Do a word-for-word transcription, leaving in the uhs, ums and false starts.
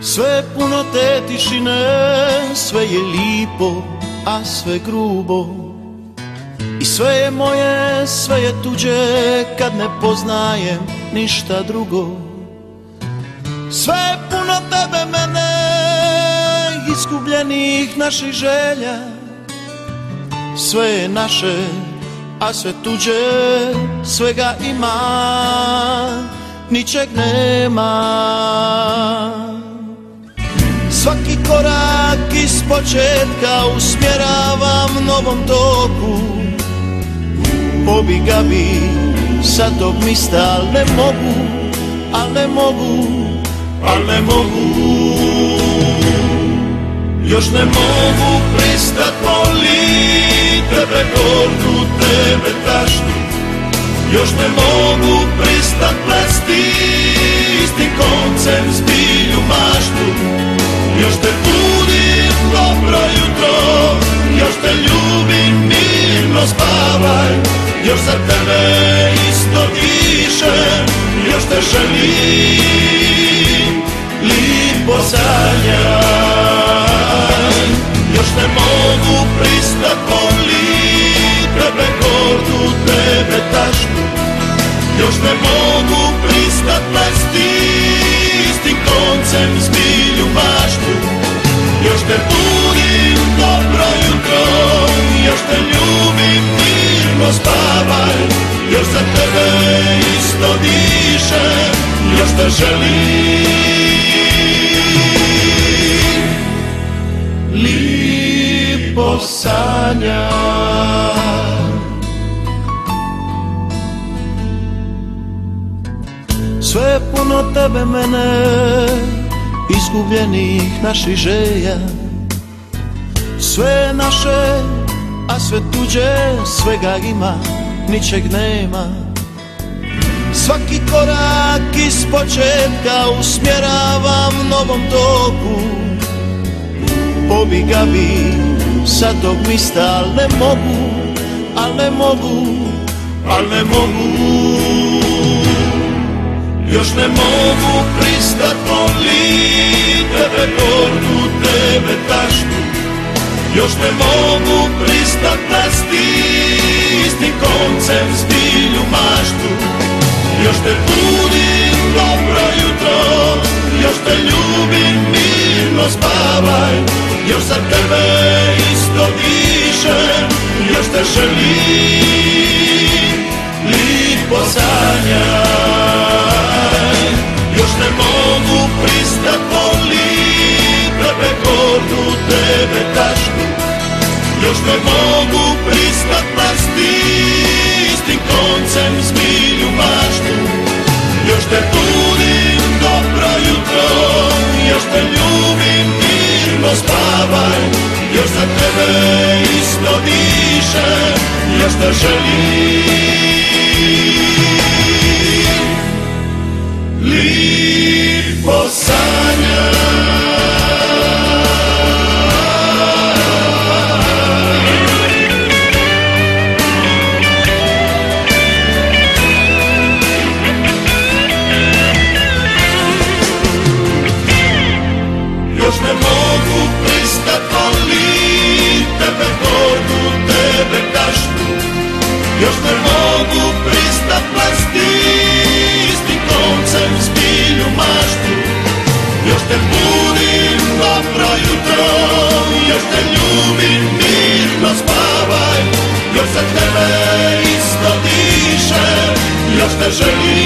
Sve je puno te tišine, sve je lipo, a sve grubo. I sve je moje, sve je tuđe, kad ne poznajem ništa drugo. Sve je puno tebe, mene, izgubljenih naših želja. Sve je naše, a sve tuđe, svega ima, ničeg nema. Svaki korak iz početka usmjeravam novom toku. Pobiga bi sa tog mista, al ne mogu, al ne mogu, al ne mogu. Još ne mogu pristat, volit tebe gordu, tebe tašnu. Još ne mogu pristat, plesti istim koncem zbilju maštu. Još te budim, dobro jutro, još te ljubim, mirno spavaj. Još za tebe isto dišem, još te želim, lipo sanjaj. Još ne mogu pristat, volit tebe gordu, tebe tašnu. Još ne mogu pristat, plesti istim koncem zbilju maštu. Još te budim, dobro jutro, još te ljubim, mirno spavaj. Još za tebe isto dišem, još te želim, lipo sanjaj. Sve je puno tebe, mene, izgubljenih naših želja. Sve je naše, a sve tuđe, svega ima, ničeg nema. Svaki korak iz početka usmjeravam novom toku. Pobiga bi sa tog mista, al ne mogu, al ne mogu, al ne mogu. Još ne mogu pristat, volit tebe gordu, tebe tašnu. Još ne mogu pristat, plesti istim koncem zbilju maštu. Još te budim, dobro jutro, još te ljubim, mirno spavaj. Još za tebe isto dišem, još te želim, lipo sanjaj. Još ne mogu pristat, volit tebe gordu, tebe tašnu. Još ne mogu pristat, plesti istim koncem zbilju maštu. Još te budim, dobro jutro, još te ljubim, mirno spavaj. Još za tebe isto dišem, još te želim, lipo sanjaj. Još ne mogu pristat, volit tebe gordu, tebe tašnu. Još ne mogu pristat, plesti istim koncem zbilju maštu. Još te budim, dobro jutro, još te ljubim, mirno spavaj. Još za tebe isto dišem, još te želim,